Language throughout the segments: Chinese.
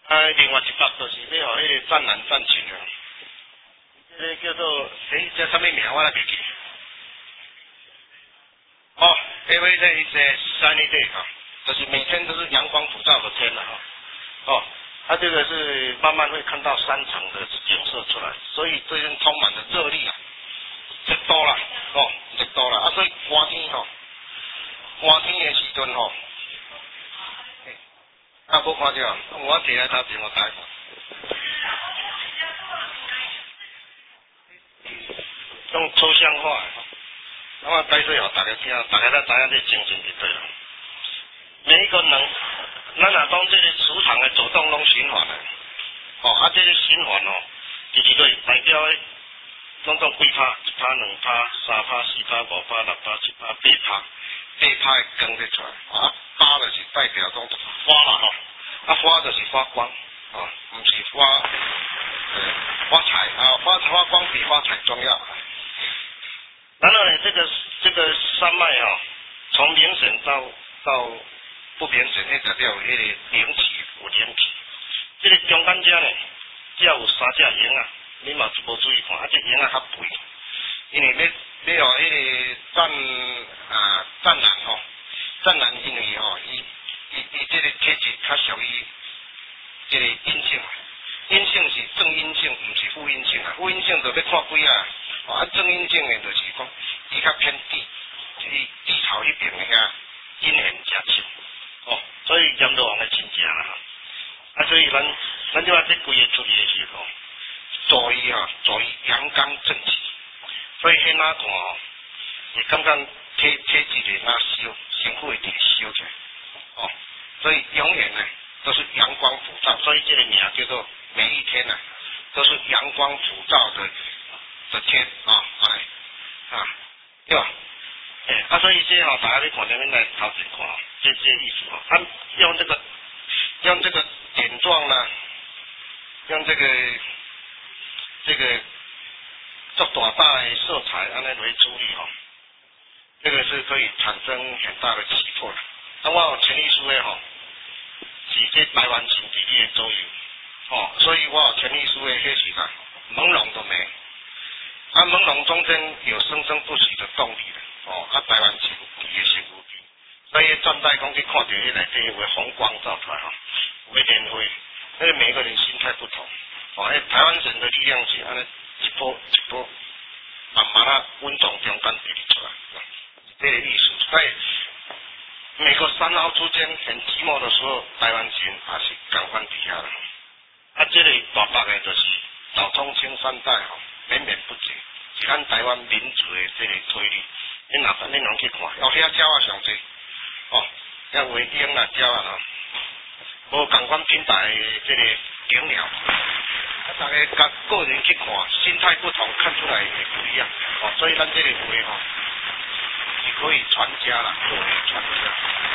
另外一幅就是要互迄个湛蓝湛青啊，这个叫做这什么名我来记记。哦，因为这一些 sunny day 哈，就是每天都是阳光普照的天了哈。哦，它这个是慢慢会看到山场的景色出来，所以最近充满了热力啊，热多了哦，热多了啊，所以寒天吼，寒天的时阵吼。啊，无看到，我摕来头前我带看。用抽象化，那么解说互大家听，大家都知影这精神就对了。每一个人，咱若讲这个磁场的走动拢循环的，哦，啊，这个循环哦，就是对代表的总共几趴，1趴、2趴、3趴、4趴、5趴、6趴、7趴、8趴，8趴的光在出来，啊，8就是代表种花嘛吼。啊，花就是发光，啊，不是发财啊，发光比发财重要。然后呢，这个山脉啊，从明显到不明显，那代表迄个灵气有灵气。这个中间遮呢，只要有3只鹰啊，你嘛无注意看，啊，这鹰啊较肥，因为你哦，迄个湛蓝吼，湛蓝因为吼伊这个体质较属于这个阴性，阴性是正阴性，唔是负阴性啊。负阴性就要看几啊，啊正阴性的就是讲伊较偏地潮迄边的遐阴险较深，哦，所以阎罗王的亲戚啦，啊，所以咱就话这规个处理的时候，注意阳刚正气，所以迄哪看哦，是感觉体质的哪烧，身躯一定烧起来。哦，所以永远呢都是阳光普照，所以这个名叫做每一天呢都是阳光普照的天啊，对吧？啊，所以这大家咧看下面来头前看这意思哦，用这个点状呢，用这个做大的色彩安尼来处理哦，这个是可以产生很大的起伏的。那我有潜力书的吼，是这台湾前地理的左右，哦，所以我有潜力书的迄是啥，朦胧的美，啊，朦胧中间有生生不息的动力的，哦，啊，台湾前地的是无边，所以站在讲去看到迄内底有红光照出来哈，有莲花，因为每个人心态不同，哦，台湾人的力量是安尼一波一波，慢慢啊稳重中间地理出来，这个意思，所以。每个山凹之间很寂寞的时候，台湾人也是共款底下的。啊，这里大白的就是老中青三代吼，绵绵不绝，是咱台湾民族的这个推理。恁拢去看，哦，遐鸟啊上济，哦，遐有鹰啦、鸟啊吼，无共款品牌的这个景鸟。啊，大家甲个人去看，心态不同，看出来也不一样。哦，所以咱这个会吼。是可以传家啦，可以传家。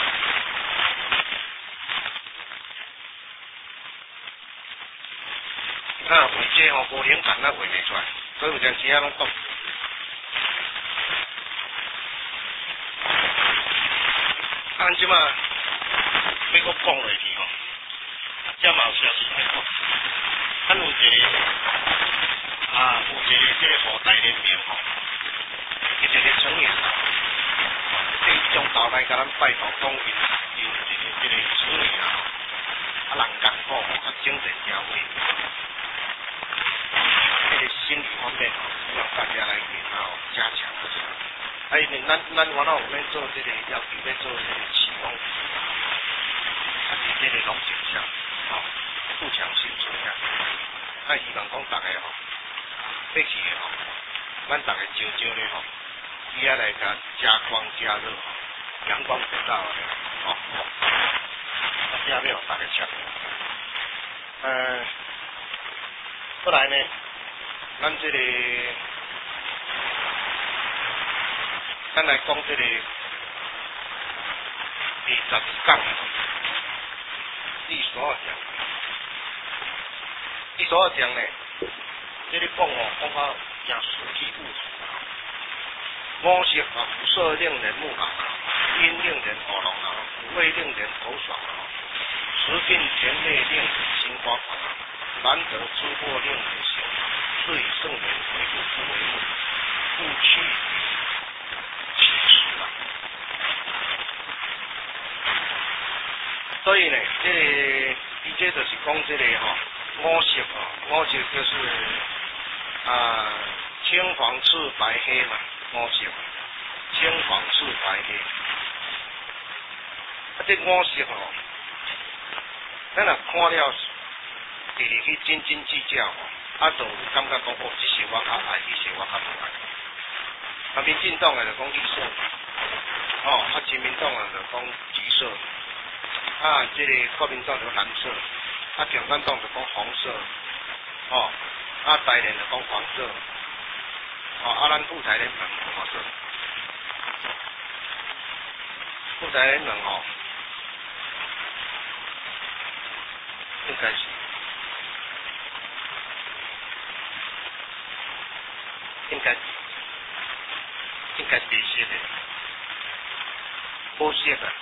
啊，画这吼无灵感，咱画袂出来，所以有阵时啊拢讲。咱即马要搁讲落去吼，这嘛有消息来讲，咱有一个这个后代联名吼，一个成员。中岛来甲咱拜托讲因这个子女啊，人艰苦啊，精神焦虑，这个心理方面希望大家来给他加强一下。因为咱原来有咧做这个要求咧做这个启蒙，这个拢正向，富强心存下。希望讲大家吼，过去的吼，咱大家招咧吼。伊来甲加光加热，阳光普照的，哦，这样要大家吃。后来呢，咱这里，咱来讲这里第12讲，第12讲呢，这里讲讲到讲实体物。五色啊，五色令人目盲啊，音令人耳聋啊，五味令人口爽啊，食尽甜味令人心慌法广啊，难得诸祸令人行，遂圣人回复之为目，故去其实啊。所以呢，这就是讲这个五色五色就是青黄赤白黑嘛，五色，青黄赤白黑。这五色咱若看了，直去斤斤计较就感觉讲这些我较爱，这些我较不爱。民进党就讲绿色，亲民党就讲橘色。这个国民党就蓝色，共产党就讲红色，台联就讲黄色，咱副台联黄色，副台联应该是白色的，无色的。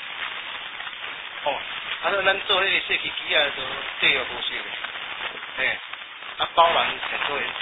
咱做迄个细机机都对无无色的，包含很多颜色。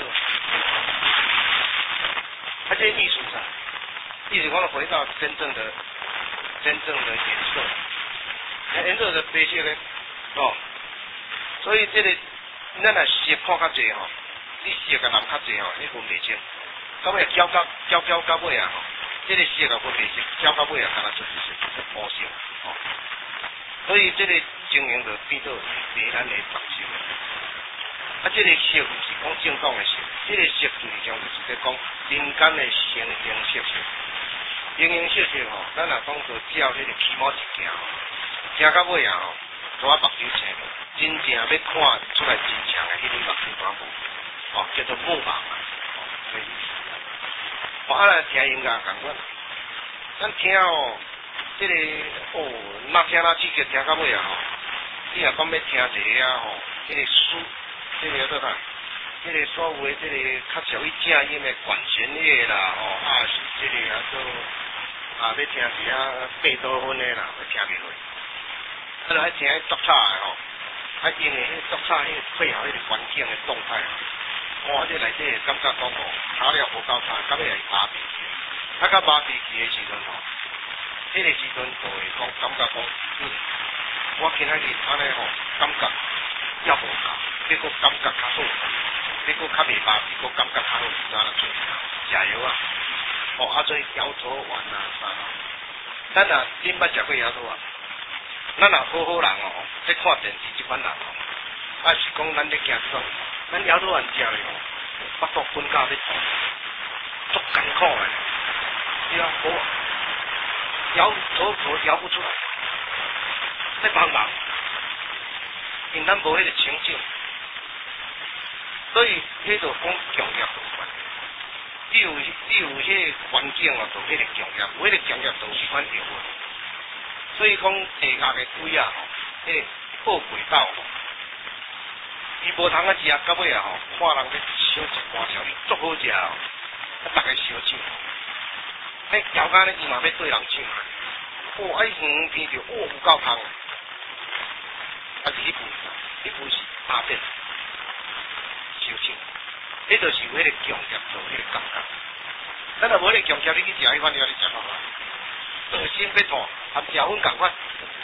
这艺术上，意思讲回到真正的颜色，颜色是白色的，所以这个咱若色看较济你色甲蓝较济你分袂清，到尾交到尾这个色啊分袂清，交到尾敢若就是乌色，所以这个经营就变做迷咱的白色。这个色不是讲正当的色，这个色就是在讲人间的形形色色。形形色色咱若讲做照迄个起码一行，行到尾带目睭青，真正要看出来真正的迄种目睭短无，叫做木盲所以来听音乐共款，咱听这个那听那刺激听到尾你若讲要听一个这个书，这个叫做这个所谓这个较属于正音的管弦乐啦，是这个要听一下贝多芬的啦，听袂落。爱听作曲的因为迄作曲配合迄个环境的动态，这内底感觉讲炒了无够差，到尾会麻痹，到麻痹期的时阵迄个时阵就会感觉讲，我今仔日安尼感觉也无够，结果感觉较好，结果较袂麻痹，佫感觉较好，是安怎做？加油啊！所以摇头丸啥咱若恁捌食过摇头丸？咱若好人在看电视即款人是讲咱咧行这种，咱摇头丸食咧腹肚滚到要痛，足艰苦诶，对啊，摇头摇不出来，在帮忙，因咱无迄个情境，所以迄就讲强业有关。你有迄个环境就迄个强业，有迄个强业就是款药物。所以讲地下嘅龟迄个报轨道伊无通食，到尾看人咧烧一盘条，伊足好食大家烧酒。调羹咧伊嘛要对人唱，远闻着有够香，是迄杯是大便烧酒，迄就是有迄个强业做迄个感觉。咱若无迄个强业，你去食迄款料，你食到恶心要吐，含食粉共款。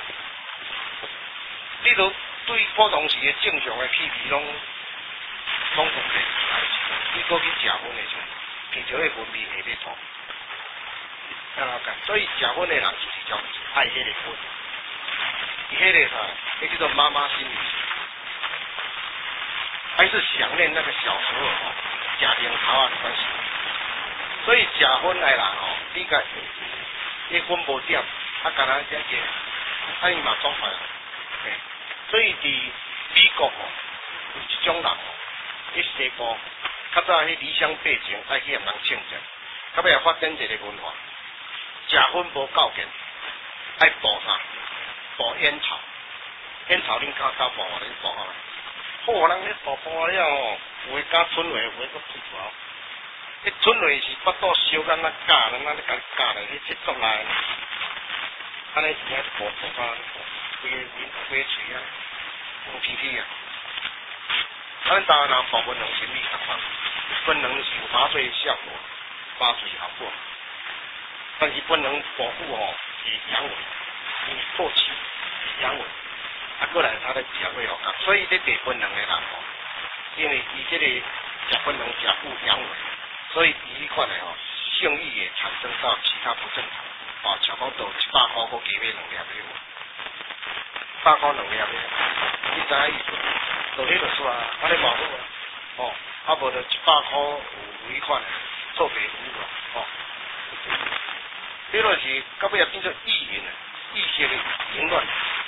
你都对普通时的正常的气味拢控制袂出来，你搁去食粉的时候，平常的分泌会要吐。所以食粉的人就是叫爱迄个粉，迄个那叫做妈妈心理，还是想念那个小时候吃零头的关系。所以食粉的人你甲迄粉无点，敢若这个，伊嘛爽快。所以伫美国有一种人迄西部较早迄理想背景爱去人庆祝，到尾发展一个文化，食粉无够劲，爱补啥？补烟草，烟草恁敢补啊？恁补啊？好人咧补了有诶加春味，有诶搁吐槽。迄春味是腹肚烧干那夹，咱咧甲夹咧去切竹来，安尼是补补啊，规个喙啊，皮皮啊。 咱台湾人保分两心理同款，分能是有麻醉效果，麻醉效果，但是不能保护是阳痿，是破气，是阳痿。过来他的食会讲，所以这第分两个人因为伊这个食分两食久阳痿，所以伊款的性欲也产生到其他不正常，像讲到100块，我加买2粒，100块2粒，你知影意思？就迄就煞，安尼嘛好啊，无就100块有几款做白有这就是到尾也变做意淫意识的淫乱。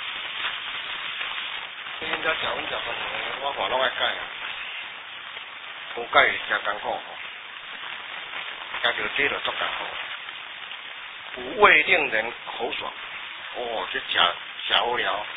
你应该食阮食分两个，我看拢爱改啊，无改真艰苦改着这就足艰苦。五味令人口爽，这食好了。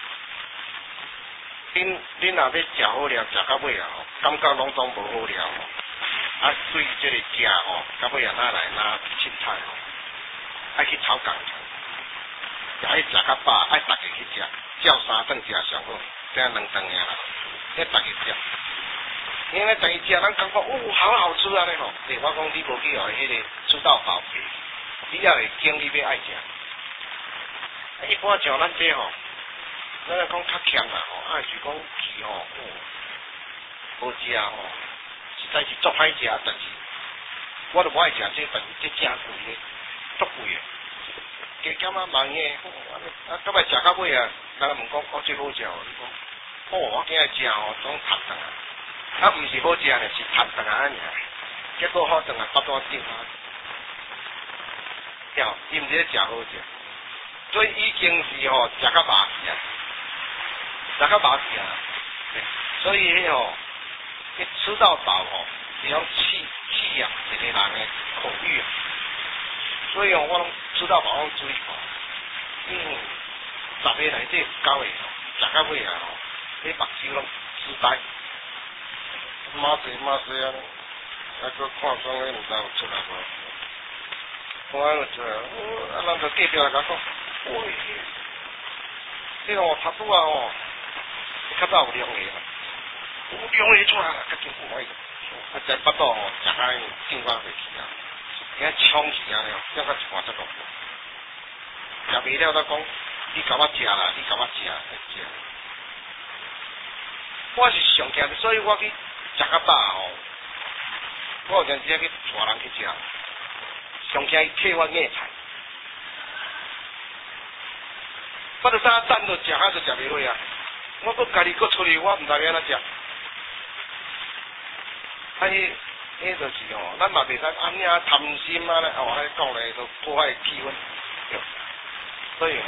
恁若要食好了，食到尾感觉拢总无好了对这个食到尾哪来哪凊彩爱去炒工也爱食较饱，爱逐个去食，照3顿食上好，这样2顿尔啦，这逐个食。因为逐个食，咱感觉好好吃啊咧我讲你无去迄个吃到饱去，你也会经你要爱食。一般像咱这咱来讲较强啦是讲气无食实在是足歹食，但是我都无爱食这，但是这真贵的，足贵的。加减万个，到尾食到尾人问讲这好食你讲我今日食总塌顿毋是好食呢，是塌顿尔。结果好顿8多斤伊毋是食好食，所以已经是食到饱去食到饱去所以迄吃到饱是用气养一个人的口欲所以我拢吃到饱，我注意看，10个内底9个食到尾你目睭拢痴呆，马济啊，搁看双个，毋知有出来无？我有出来，人就隔壁来甲讲，喂，这个头拄较早有两个，有两个出来，较紧快食巴肚食甲进发袂去遐冲去叫较换这个，食袂了才讲，你甲我食啦，你甲我食。我是上惊，所以我去食较饱我有阵时去带人去食，上惊伊替我硬菜。我著早等着食，就食袂落我搁家己搁出去，我毋知要安怎食。迄就是咱嘛袂使安尼贪心咧，安尼讲咧，都破坏气氛。所以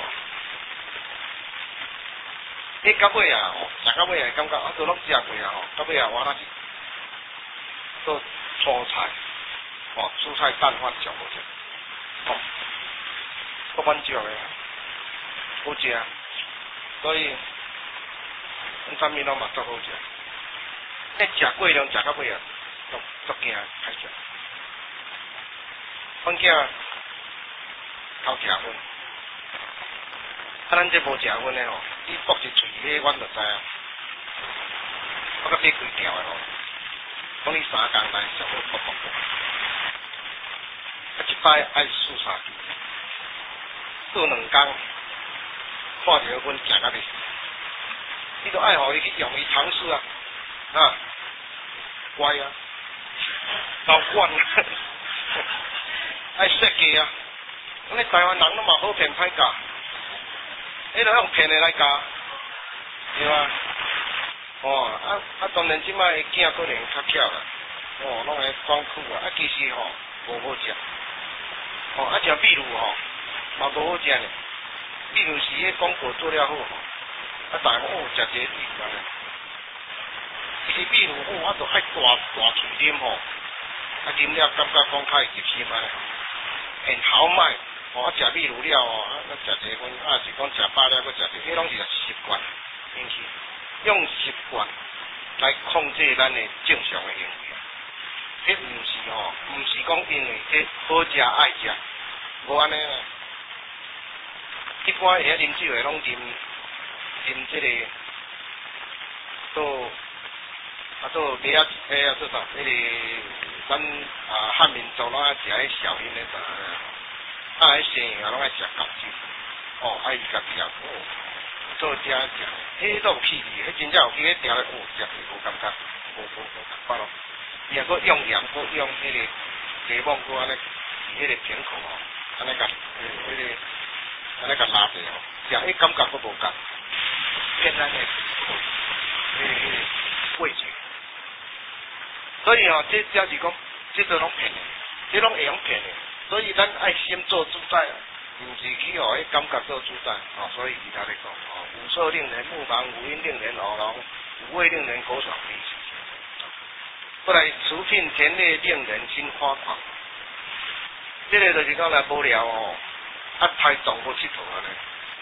迄到尾食到尾感觉都拢食过到尾我那是做蔬菜，蔬菜蛋饭上好食，搁蛮少的，好食，所以咱啥物拢嘛足好食。食过量食到尾足惊歹食。阮囝偷食薰，咱这无食薰的你剥一喙迄，阮就知影。我甲买几条的讲你3工内上好剥。一摆爱4、3支，做2工，看着阮食到袂死，你都爱互伊去用伊尝试乖老惯爱设计咱台湾人拢嘛好骗歹教，迄个用骗的来教，对吧？当然即摆囝可能较巧啦，拢会讲久其实无好食，食秘鲁嘛无好食呢，秘鲁是迄广告做了好大家食这个秘鲁其实秘鲁就爱大喙啉啉了感觉讲较会入心很豪迈，食秘鲁了咱食一份，是讲食饱了，搁食迄拢是习惯，因此用习惯来控制咱的正常的行为，迄毋是讲因为这好食爱食，无安尼啦。一般会啉酒的拢啉这个做做第啊做啥？迄个咱汉民族拢爱食迄小鱼的啥？迄生鱼啊，拢爱食饺子。哦，伊家己啊，做遮食，迄都有气味，迄真正有去迄条咧，食无感觉，无感咯。伊啊，佫用盐，佫用迄个鸡毛，佫安尼，迄个片口哦，安尼甲，迄个安尼甲拉者哦，食迄感觉佫无共，骗咱的，迄个味觉。所以哦，这才是讲，这都拢骗的，这拢会用骗的，所以咱爱先做主宰。毋是去互迄感觉做主宰，所以其他咧讲，五色令人目盲，五音令人耳聋，五味令人口爽鼻。过来薯片甜烈令人心花狂，这个就是讲来无聊哦，太重过佚佗安尼。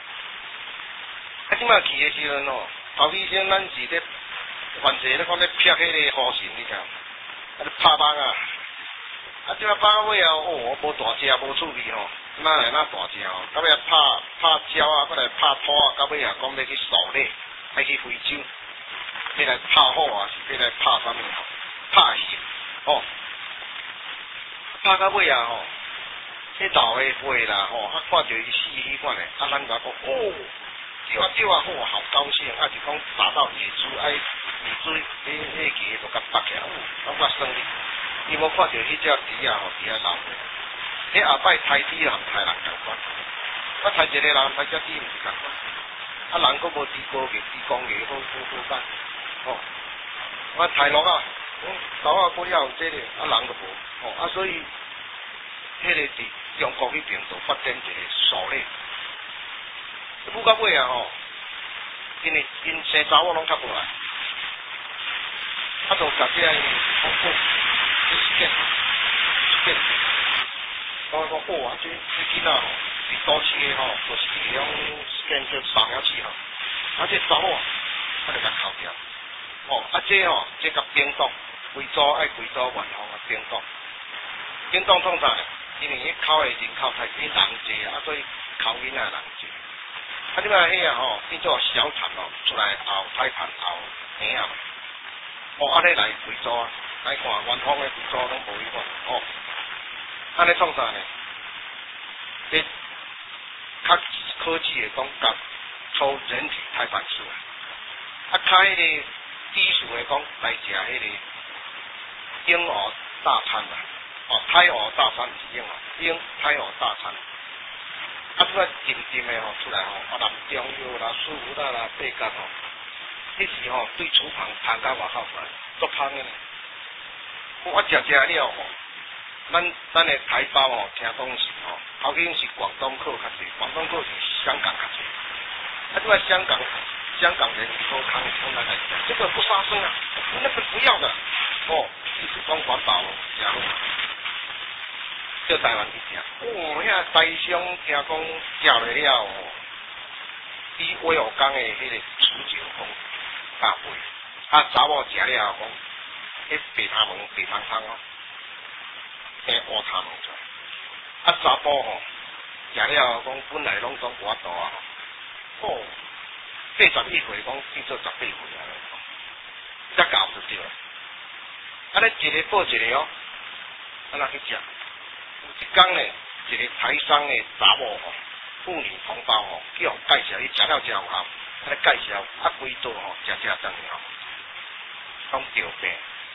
即摆去的时阵哦，头尾先咱是咧，原者咧讲咧劈迄个雨神，你听，咧拍网啊，即摆拍到尾啊，我无大只，无趣味吼。哪来大只哦？到尾拍鸟啊，搁来拍土啊，到尾啊讲要去狩猎，爱去非洲，要来拍虎啊，是要来拍啥物？拍熊哦，拍到尾啊吼，迄老的话啦吼，看到伊死迄款嘞，咱甲讲哦，少啊吼，好高兴，是讲打到野猪，野猪迄个就甲拔起来，感觉胜利。伊无看到迄只猪啊吼，猪啊老。迄后摆杀猪人杀人共款，杀一个人杀只猪毋是共款，人佫无猪高嘅，猪公嘅好办，杀鹿啊，狗啊佫了这个，人佫无，所以迄个伫中国迄边就发展一个狩猎，不到尾啊因生查某拢较无来，就甲这个风风我讲好啊，这囡仔伫都市的就是迄种建设上了去这查某就甲扣掉，这甲叮当，规组爱规组元方啊叮当创啥？因为迄口的人口太少，人济所以扣囡仔人济。即摆迄变做小谈出来后太谈后平啊，安尼来规组啊，来看元方的规组拢无迄款安尼创啥呢？你较科技的讲甲抽人体胎盘素较迄个低俗的讲来食迄个婴儿大餐胎儿大餐是胎儿大餐。即个甜甜的出来南中药啦、舒服啦、八角迄时对厨房摊到外口出来，足香的呢。我食了咱的台包听讲是头先是广东客较济，广东客是香港较济。即个香港人以后看来这个不杀生啊，那个不要的意思讲环保食好。叫台湾去食，遐台商听讲食落了比威武港的迄个猪脚讲加倍，查某食了讲，迄白汤汤迄乌汤出来，查甫食了讲本来拢总无法度啊，81岁讲变做18岁啊，才搞就对了。安尼一个报一个安那去食。有一天呢，一个台商的查某妇女同胞叫介绍，伊食了之后安尼介绍规桌食真讲着病。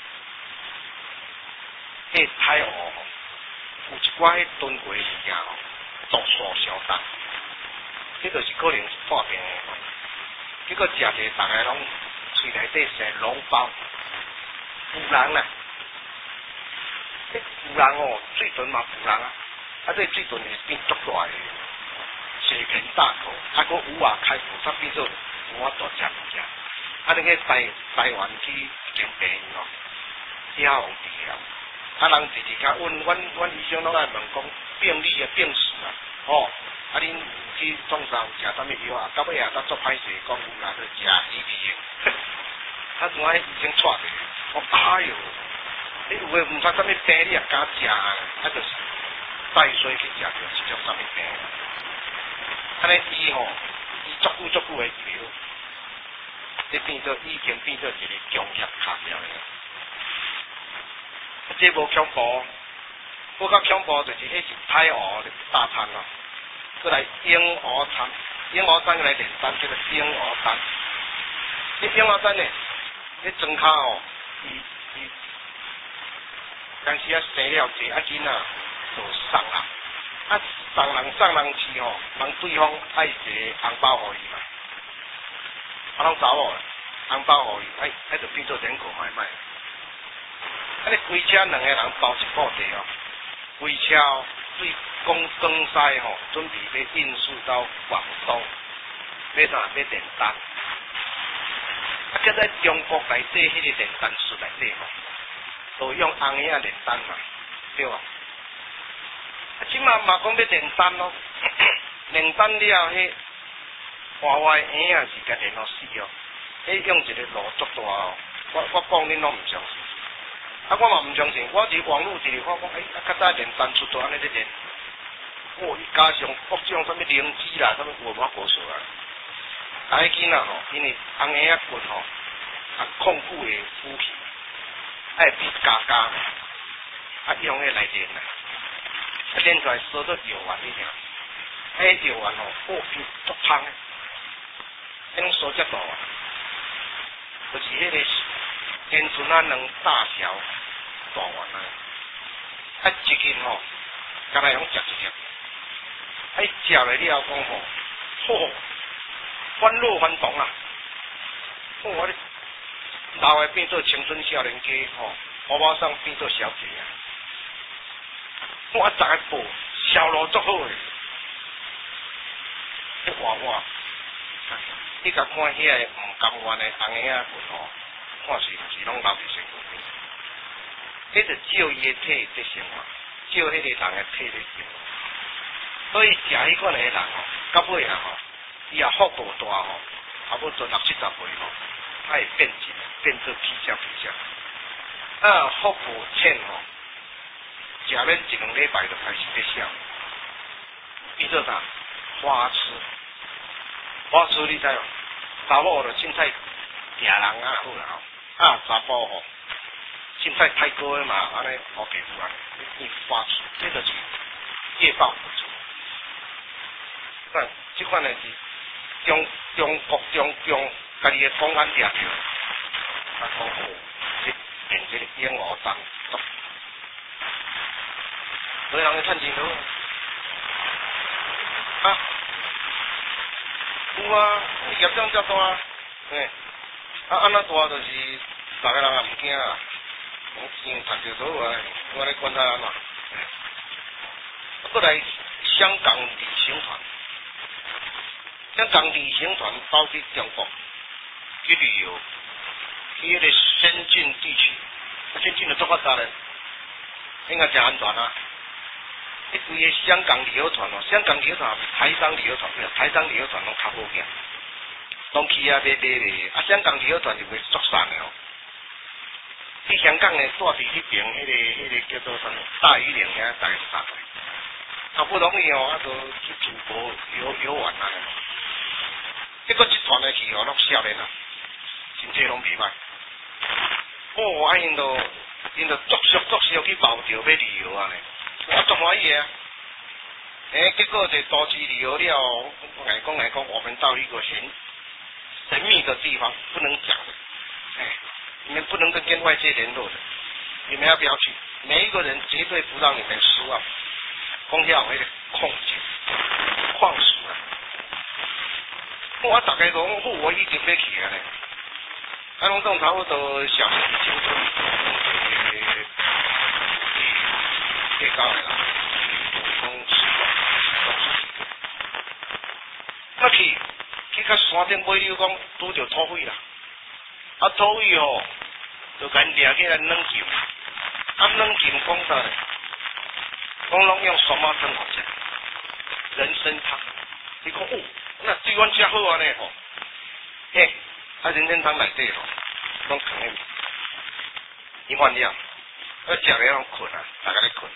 迄胎儿有一寡迄炖过物件毒素相当，这就是可能是破病的。结果食者大家拢喙内底生脓包，有人啦。有人水豚嘛有人啊，这水豚是变足大的，血盆大口，佫有开腹，才变做有法度食物件。你去台湾去一间病院遐有治疗，人直直甲阮医生拢爱问讲病理啊、病史啊，恁去创啥有食啥物药啊？到尾才做歹势，讲有人去食伊味的，怎啊医生带去？我哎哟！你有诶毋知啥物病，你也敢食啊？就是带水去食着是种啥物病？安尼伊足久诶治疗， 这变做已经变做一个强业卡了的。这无恐怖，不较恐怖就是迄是太鹅的大餐咯，过来鹦鹉餐，鹦鹉餐来连单叫做鹦鹉单。这鹦鹉单呢，迄庄卡哦，伊当时啊生了一个囡仔就送人，啊送人去吼，人对方爱一个红包互伊嘛，啊拢查某红包互伊，哎就变做人口买卖。啊你规车两个人包一布地哦，规车哦对江西吼，准备要运输到广东，要啥要订单。啊，搁在中国内底迄个订单书内底吼，都用红叶订单嘛，对吧？啊，即嘛讲要订单咯，订单了，迄华为影啊是甲电脑死哦，迄用一个路足大哦，我讲恁拢毋相信，啊，我嘛毋相信，我伫网络一看讲，啊，较早订单出大安尼咧订，伊加上各种什么灵芝啦，什么无法果素啊。啊，迄囡仔吼，因为红鞋啊棍吼，啊控股的虎皮，爱比加，啊用迄来练啦，啊练出来烧到药丸里尔，迄药丸吼，伊足香的，迄烧遮大啊，就是迄个烟村啊两大小大丸啊，啊一斤吼，敢若用食一粒，啊伊食了了后讲吼，嚯！欢乐欢动啊！我咧老的变做青春少年家吼，包包上变做小姐啊！我十个步销路足好诶，迄我，你甲看遐个毋甘愿的红鞋啊棍吼，看是毋是拢留伫身躯边？迄就照伊的体在生活，照迄个人的体在生活。所以食迄款的人吼，到尾啊吼。伊也福度大吼，差不多60-70岁吼，他会变质，变做皮相。啊，福度浅吼，食免1-2礼拜就开始在笑。比做啥？花痴你知无？查某就凊彩惊人啊好啦吼，啊查甫吼，凊彩太高的嘛，安尼好皮肤啊，你花痴，这就是业报不足。但这款呢是。中国家己的公安抓着，啊讲好，变这个鹦鹉蛋，所以人去趁钱多啊，有啊，业障遮大，安那大就是大家人也毋惊啊，钱赚着多啊，我咧管他安怎，过来香港旅行团。香港旅行团到去中国去旅游，去迄个先进地区，先进的做发达咧，应该真安全啊！迄规个香港旅游团哦，香港旅游团台商旅游团，台商旅游团拢较好行，拢去啊买咧，啊香港旅游团就会足散的哦。去香港呢，住伫迄边迄个叫做什么大屿岭遐，大概3个，好不容易哦，就去祖国游玩啊。结果一团的去哦，拢少年啊，身体拢袂歹。哦，啊因就足俗去包着要旅游啊呢，我足欢喜啊。结果在都市旅游了，我讲，我们到一个神秘的地方，不能讲的，你们不能跟外界联络的，你们要不要去？每一个人绝对不让你们失望。讲遐有迄个矿石啊。我大概讲好，我已经要去啊咧。啊，拢总差不多小年青春，最高的啦，啊去到山顶买了讲拄着土匪啦，啊土匪吼就甲因掠起来软禁，啊软禁讲啥咧？讲拢用什么生活吃？人参汤，你讲哦。那对阮遮好安尼吼，啊人参汤内底吼，拢藏迄，伊饭了，食了拢困啊，大家咧困。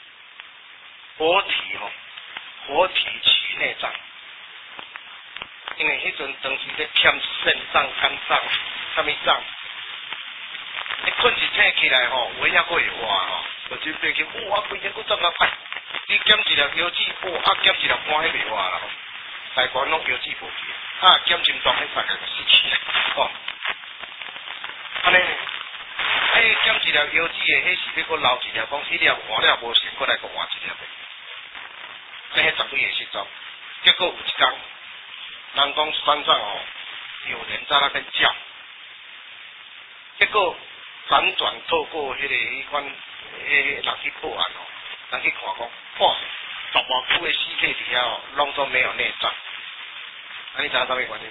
活体取内脏， 因为迄阵当时咧欠肾脏、肝脏、啥物脏，你困一醒起来吼，胃还佫会活吼，就真变去，哇，规身佫怎啊歹？你减一粒腰子，减一粒肝迄袂活啦，大官拢腰子无去，减心脏迄大概就死去啦，哦，安尼，减一粒腰子的，迄是要佫留一粒，讲迄粒换了无成，佫来佫换一粒的，迄绝对会失踪。结果有一天，人讲山上哦，有人在那边叫，结果辗转透过迄款人去报案哦，人去看讲，哇，10多具的尸体底下哦，拢都没有内脏，你知影啥物原因？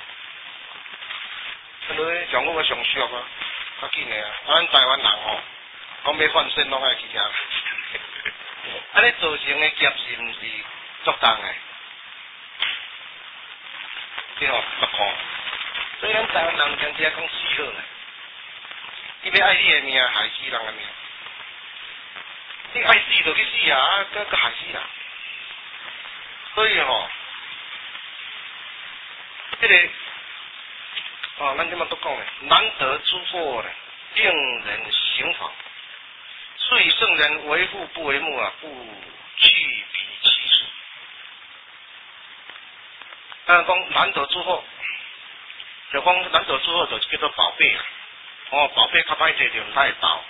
所以上我上俗啊，较紧的啊，咱台湾人哦，讲要换肾拢爱去遐，安尼造成的劫是毋是作当的？对吼，不看。所以咱台湾人常常讲死好呢，伊要爱你的命，害死人的命。你爱死就去死啊，佮害死人。所以吼，这个咱即马都讲咧，难得诸祸呢，令人行妨。所以圣人为父不为目啊，不去彼其属。讲难得诸祸，就讲难得诸祸就是叫做宝贝啊。宝贝较歹摕着，毋太会斗。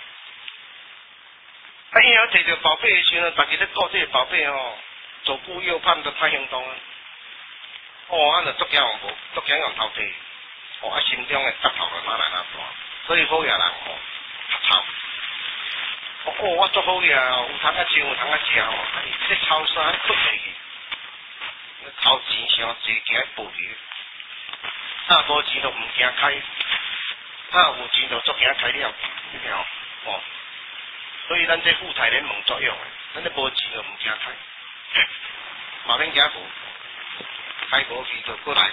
伊若摕着宝贝的时阵，大家咧顾这个宝贝吼，左顾右盼都歹行动啊。就足惊人无，足惊人偷摕。心中的骨头就哪来哪大。所以好野人读抄。我足好野哦，有通啊穿，有通啊食哦。这抄衫出袂去。偷钱伤济，惊报去。无钱就毋惊开，有钱就足惊开了，你听哦。所以咱这富态联盟作用的，咱这无钱就毋惊开，嘛免惊无，开无去就过来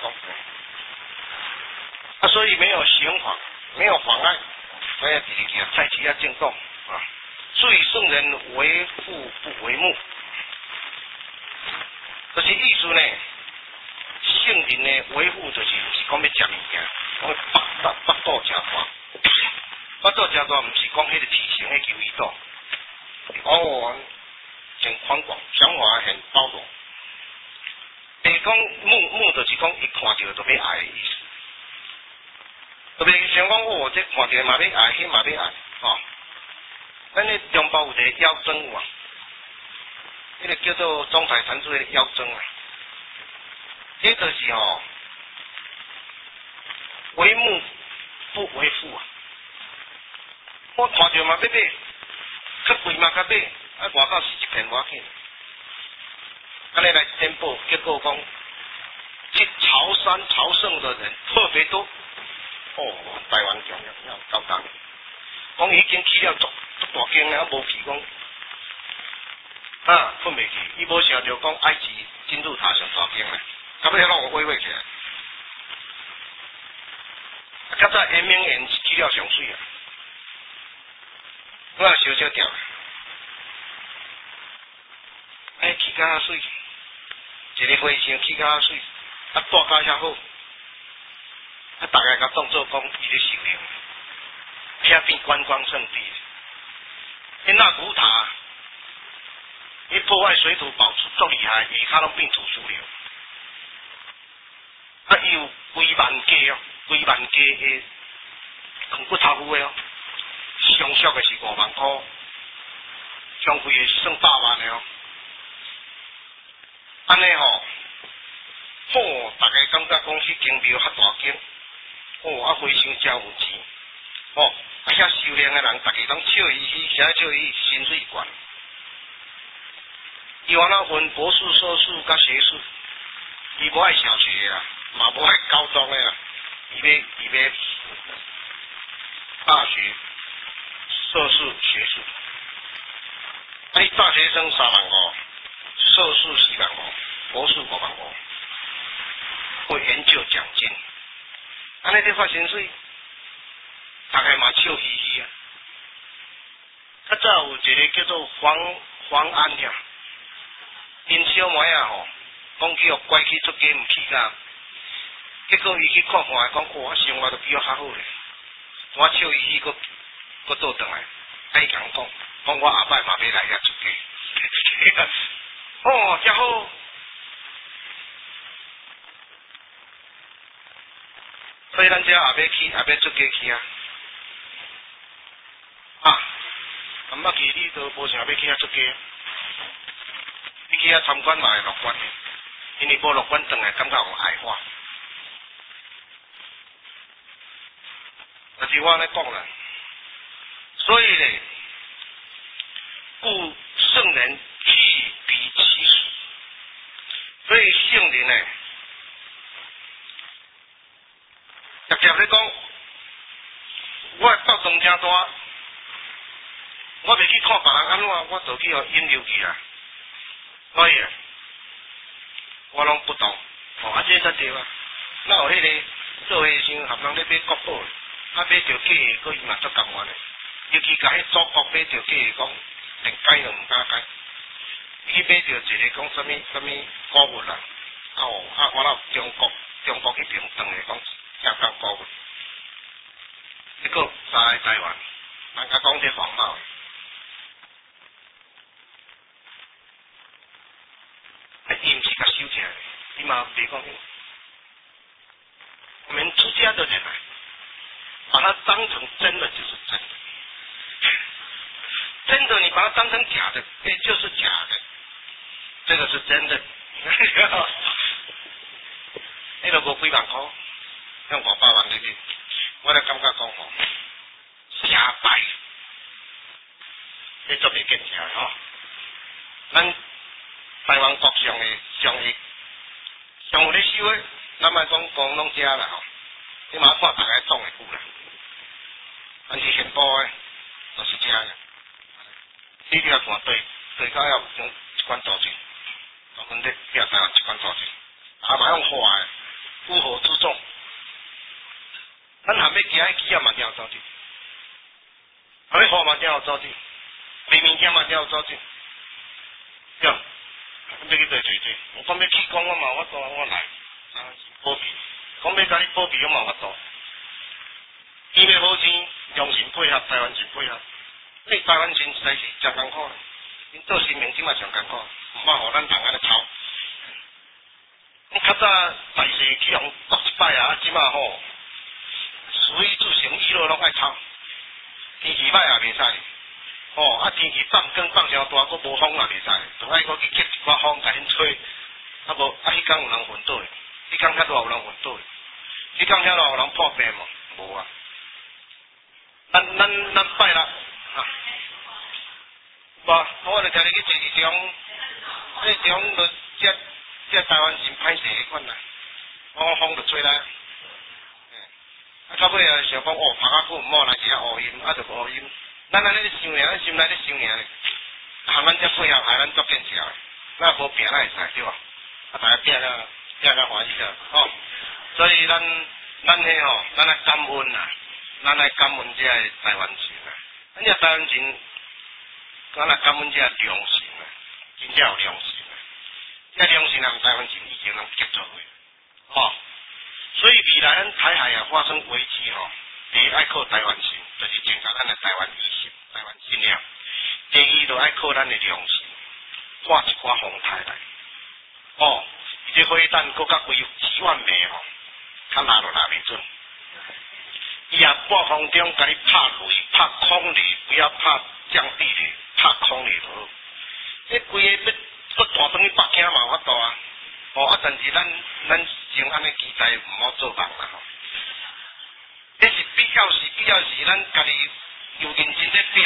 讲。所以没有刑法，没有妨碍，所以第二件菜市要正讲啊。所以圣人为父不为目。就是意思呢，圣人呢维护就是毋是讲要食物件，讲腹肚诚大，腹肚诚大毋是讲迄个体型迄球鱼肚，很宽广，想法很包容。你讲目就是讲伊看到就要爱的意思，特别想讲这看到嘛要爱，迄嘛要爱，咱咧中国有一个妖僧啊。迄个叫做中台禅师的妖僧啊，这就是为目不为父啊。我看到嘛要买，较贵嘛较买，外口是一片外紧。安尼来宣布，结果讲，去朝山朝圣的人特别多。台湾强要高档，讲已经去了足大间了，无去讲。困袂去，伊无想着讲埃及金字塔上大间咧，到尾拢有毁起来。较早圆明园是去了上水啊，我也小掉。去甲水，一个和尚去甲水，住甲遐好，大家甲当作讲伊咧修炼，遐变观光圣地。那古塔。伊破坏水土保持足厉害，鱼骹拢变土石流。伊有几万家几万家的扛骨头夫的上俗的是5万块，上贵的是算8万的哦。安尼大家感觉讲迄间庙较大间，非常真有钱，遐修炼的人，大家拢笑嘻嘻，写笑嘻嘻，薪水悬。伊往那分博士、硕士甲学士，伊无爱小学啦，嘛无爱高中的啦，伊要大学、硕士、学士。伊大学生3万5，硕士4万5，博士5万5，会研究奖金。安尼咧发薪水，大概嘛笑嘻嘻啊。较早有一个叫做黄安呀。因小妹讲去互拐去出家毋去甲， 结果伊去看看，讲我生活都比我较好咧，我笑伊去佫倒转来，伊甲我讲我后摆嘛要来遐出家，哦，真好。所以咱遮也要出家去啊！毋捌去你都无想要去遐出家，你去遐参观嘛会乐观，因为无乐观转来感觉有爱化。就是我咧讲啦，所以咧，故圣人去彼其属，所以圣人咧。直接咧讲，我的斗争真大，我袂去看别人安怎，我就去互引诱去啊。所以我拢不懂，这才对啊。哪有迄个做伙时合人咧买国宝，买着假的，佫伊嘛足甘愿的。尤其甲迄祖国买着假的，讲连改都毋敢改。伊买着一个讲什么古物啦，我有中国迄边转来讲。香港高文，结果在台湾，人家讲这黄毛的，伊毋是甲收起来，伊嘛袂讲，我们出家的人啊，把它当成真的就是真的，真的你把它当成假的，就是假的，这个是真的，那个无几万块。像500万入去，我咧感觉讲吼，瞎摆，你做袂见成的吼。咱台湾国上的上有咧收的，咱莫讲讲拢遮啦吼。你嘛看大家创会久啦，咱是现报的，就是遮个。你要看对到要用一管组织，专门咧拼台湾一管组织，嘛用画的，乌合之众。咱含要行迄企业嘛，真有组织；含要花嘛，真有组织；卖物件嘛，真有组织。对，要去对对对。我讲要去讲，我嘛法度，我来，保庇。讲要甲你保庇，我嘛法度。伊要好钱，良心配合，台湾人配合。你台湾人实在是真艰苦，因做新民即嘛上艰苦，毋捌互咱人安尼操。较早大势去互国一摆啊，即嘛吼。属于自行娱乐拢爱抄，天气歹也袂使，天气放更放伤大，佫无风也袂使，就爱佫去结一寡风甲因吹，无迄天有人昏倒，迄天较热有人昏倒，迄天遐热有人破病无？无啊，咱拜啦，无，我就听你去坐一种，迄种就这台湾人歹势迄款啦，风就吹来。到尾啊，想讲拍甲久毋好，来一下乌阴，就无乌阴。咱安尼咧想尔，心内咧想尔咧，含咱这配合，害咱足见笑。咱无拼咱会使对吧？大家拼了欢喜了，所以咱迄吼，咱来感恩啦，咱来感恩这台湾人啦。咱这台湾人，咱来感恩这良心啦，真正有良心啦。这良心人台湾人已经能结做伙，所以未来咱台海发生危机第一爱靠台湾人，就是增加咱的台湾意识、台湾信仰；第二就爱靠咱的良心，化一寡风台来。这火弹搁较规几万枚较拉落袂准。伊也半空中甲你拍雷、拍空雷，不要拍降地雷，拍空雷就好。这规个要大等于北京嘛有法度啊！但是咱先安尼期待毋好做梦啦这是必要是咱家己有认真咧拼。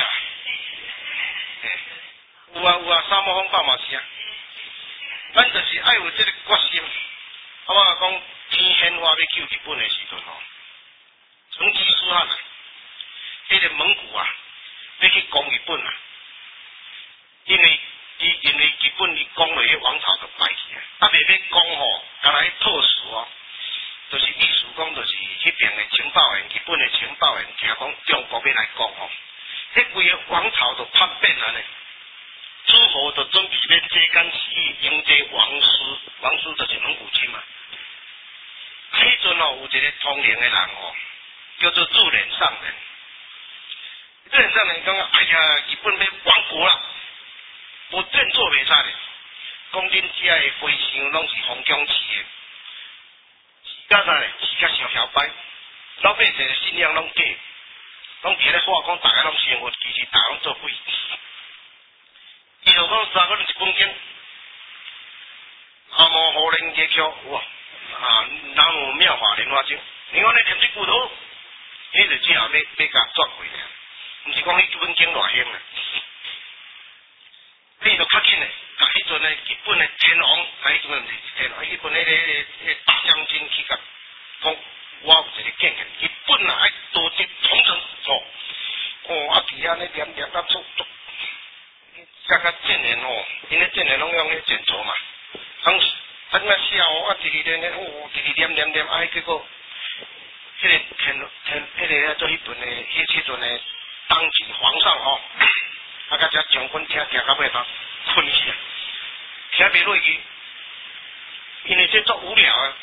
有啊，沙漠风暴嘛是啊。咱就是爱有这个决心。我讲天鲜花要救日本的时阵成吉思汗这个蒙古要去攻日本因为日本伊攻落去王朝就败去未要攻干来透视就是意思讲就是迄边的情报员，日本的情报员听讲中国要来攻迄规个王朝就叛变呢。诸侯就准备要揭竿起义迎接王师就是蒙古军嘛。 迄阵哦，有一个通灵的人哦，叫做自然上人。自然上人讲，哎呀，日本要亡国啦，无振作袂使咧。讲恁遮的飞翔拢是封疆市的，是甲啥咧？是甲小小摆，老百姓的信仰拢假，拢伫咧话讲，大家拢生活，其实大家拢做鬼。伊就讲三个人一本经，阿摩荷灵结桥哇，南无妙法莲花经。你讲你念这骨头，迄就只后要甲转回来，毋是讲迄本经偌凶啊。你就较紧诶，甲迄阵诶日本诶天皇，迄阵毋是天皇，日本迄个大将军去甲讲，我有一个建议，日本啊爱多接重整啊伫安尼念甲足，甲建言吼，因咧建言拢用迄建筑嘛，怎啊笑哦，第二年念，结果迄个迄个做迄阵诶，迄阵诶当时皇上吼。甲只将军听到尾头困去啊，听袂落去，因为这足无聊啊。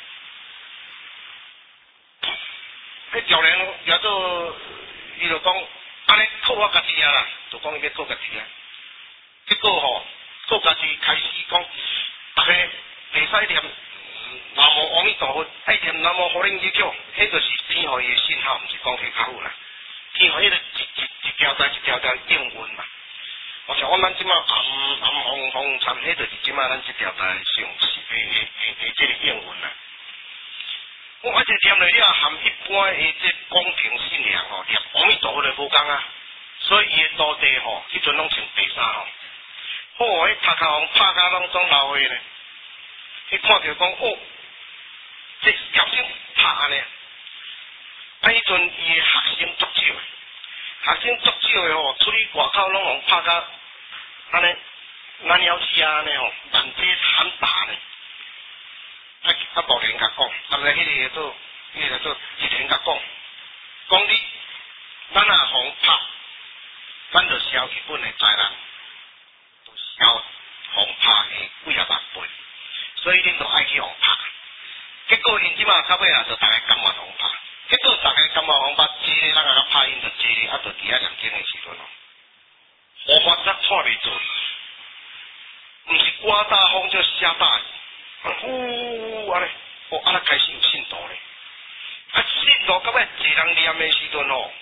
迄条人也做，伊就讲安尼靠我家己啊啦，就讲伊要靠家己啊。结果吼，靠家己开始讲，大家袂使念南无阿弥陀佛，爱念南无火灵一叫，迄就是天互伊的信号，毋是讲迄较好啦。天互迄个一条一条应运嘛。我像我咱即马暗红参，迄就是即马咱即条台上即个应运啦。我一直念落了，含一般的即公平信仰吼，念阿弥陀佛就无共啊。所以伊的徒弟吼，迄阵拢穿白衫吼。好，迄头壳红拍甲拢总老岁咧。伊看着讲哦，这条声拍安尼。迄阵伊的学生足少。学生足少的吼，出去外口拢互拍甲安尼，咱鸟鼠安尼吼，满街喊打呢。无人甲讲，但是迄个做一人甲讲你，咱若互拍，咱就消日本的灾难，就消互拍的几啊万倍，所以恁就爱去互拍。结果因即马到尾啊，就大家甘愿互拍。结果大家感觉讲捌坐咧，咱啊拍因就坐咧，就伫遐念经的时阵咯，无法则错袂做，毋是刮大风就下大雨，呼安尼，安尼开始有信徒咧，信徒到尾一人念的时阵吼，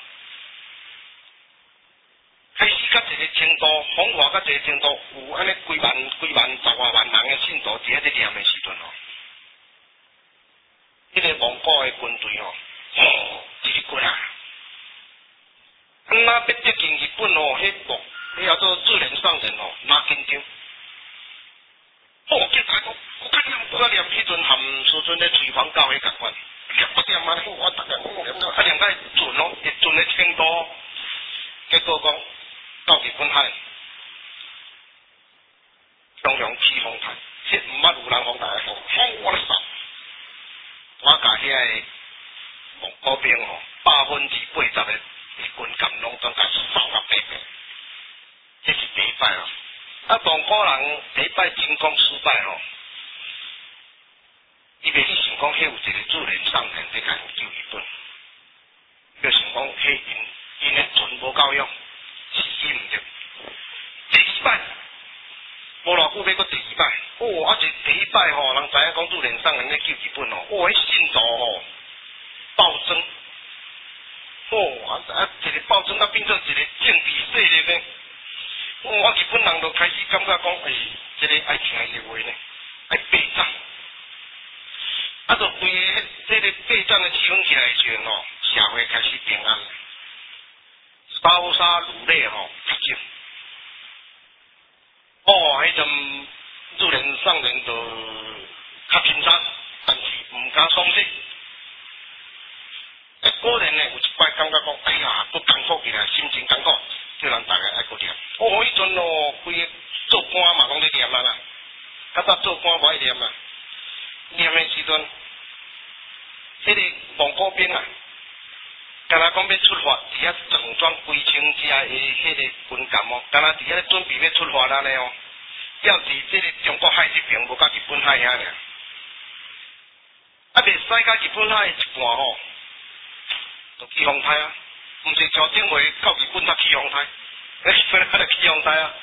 开始到一个程度，风化到一个程度，有安尼几万、10外万人的信徒伫遐咧念的时阵吼，迄个蒙古的军队吼。一日过啊！咱要接近日本哦，迄叫做自然上人哦，马紧张。结果我念迄阵含师尊咧厨房教迄共款，念不念啊？我逐个念到准咯，会准的程度。结果讲到日本海，中央起风台，迄毋捌有人风台的风，我咧扫，我甲遐个。蒙古兵吼，80%的军舰拢总甲扫到北边，这是第一摆哦。蒙古人第一摆进攻失败吼，伊袂去想讲，迄有一个自然上人在甲因救日本，就想讲，迄因的船无够用，时机毋对。第二摆，无偌久要搁第二摆，第一摆吼，人知影讲自然上人在救日本哦，迄信徒吼。暴增，一个暴增，变做一个政治势力呢。日本人就开始感觉讲，这个爱听伊的话呢，爱备战。就规个这个备战的气氛起来的时候，社会开始平安，包沙如泪吼，较少。迄阵自然上人就较紧张，但是毋敢松懈。果然呢，有一摆感觉讲，哎呀，都艰苦起来，心情艰苦，叫人大家爱搁念。迄阵哦，规个做官嘛，拢咧念啊啦。较早做官无爱念啊，念的时阵，迄个蒙古兵啊，敢若讲要出发，伫遐整装规清只的迄个军舰哦，敢若伫遐准备要出发安尼哦，要伫这个中国海这边，无甲日本海遐尔。 袂使甲日本海一半吼，就起风台啊，毋是朝顶回到日本才起风台，日本海就起风台啊。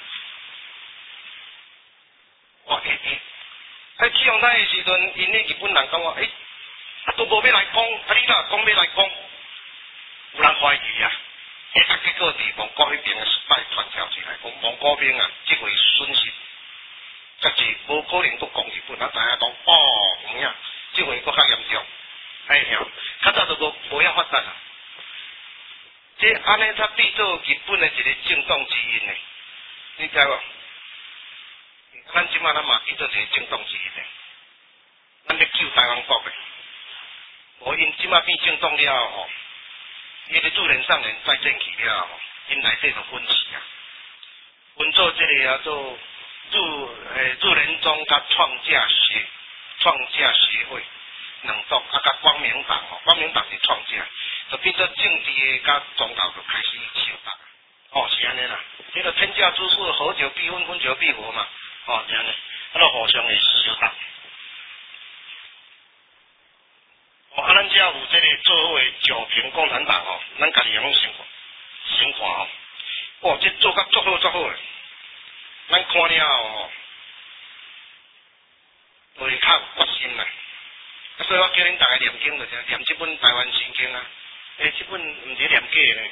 哇喺起风台的时阵，因咧日本人讲话，都无要来讲，你哪讲要来讲？有人怀疑啊，结果伫蒙古迄边的失败传条起来，讲蒙古兵啊，即回损失，但是无可能佫讲日本，大家讲唔呀，即回佫较严重，较早都无遐发展啊。即安尼才变做日本的一个政党之因呢，你知无？咱即马咱嘛变做一个政党之因呢，咱咧救台湾国的。因即马变政党了吼，因的助人上人再政去了吼，因内底就分歧啊，分做这个啊做助人中甲创价协会两党啊，甲光明党吼，光明党是创价，就变做政治的甲宗教就开始相打，是安尼啦，这个天下之事，合久必分，分久必合嘛，是安尼，就互相的相打。咱遮有这个做伙九平共产党吼，咱家己也拢想看吼，这做甲足好诶，咱看了吼，会较有决心啦。所以我叫恁大家念经就是念这本台湾心经啊，这本毋是念假咧，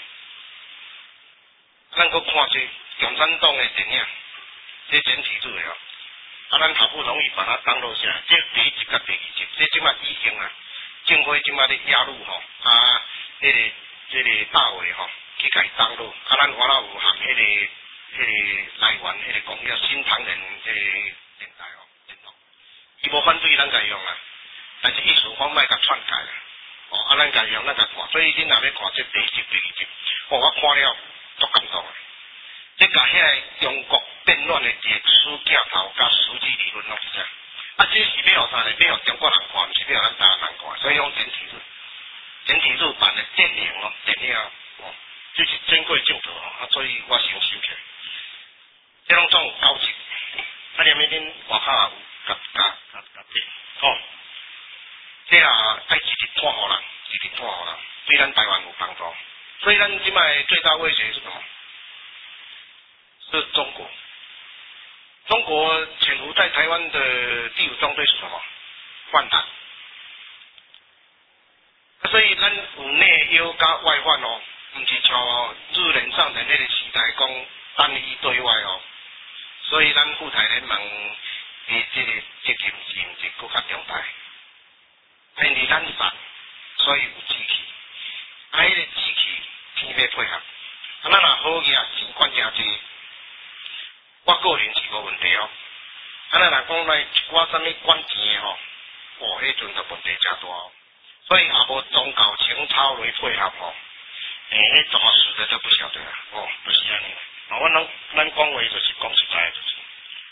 咱搁看这共产党的电影，这简体字的哦，咱好不容易把它登录下来，这第一集甲第二集，这即马已经啊。政府即马咧压入吼，这个大会吼，去甲伊登录，咱我啦有含迄个来源，迄个讲叫新唐人这个电台吼，电脑，伊无反对咱家用啊，但是意思讲莫甲篡改啦，咱家用咱甲看，所以恁若要看这第一集、第二集，我看了足感动诶，这甲遐中国变乱的历史架头甲实际理论拢是啥？这是要互啥呢？要互中国人看，毋是要互咱台湾人看，所以用简体字版的电影这是珍贵镜头所以我先收起来。这拢总有交集，连迄恁外口也有甲变，这爱一直拖互人，对咱台湾有帮助。所以咱即摆最大威胁是什么？是中国。中国潜伏在台湾的第五纵队是什么？泛蓝。所以咱有内忧加外患毋是像日人上人迄个时代讲单一对外所以咱富台联盟的这个责任是毋是更加重大？因为咱散，所以有志气，迄个志气天要配合，咱若好嘢钱管真济。我个人是无问题咱若讲来一寡啥物管钱的迄阵就问题真大所以也无宗教情操来配合迄怎么实在就不晓得就是安尼咱讲话就是讲实在就是，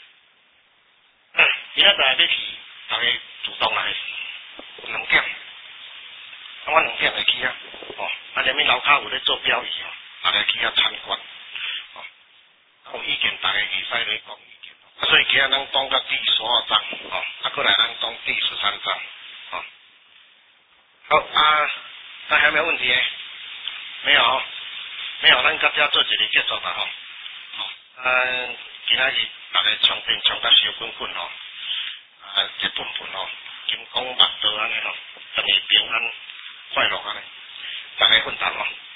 今仔日要去，大家主动来2点，我2点会去连面楼骹有咧做标语大家去参观。有意见，大家会使来讲意见。所以今日咱讲到第12章，过来咱讲第13章，好大家还有没有问题？没有，咱到这做一个结束啦今仔日大家充电充到烧滚滚一顿顿金光万道安尼祝你平安快乐安尼，大家奋斗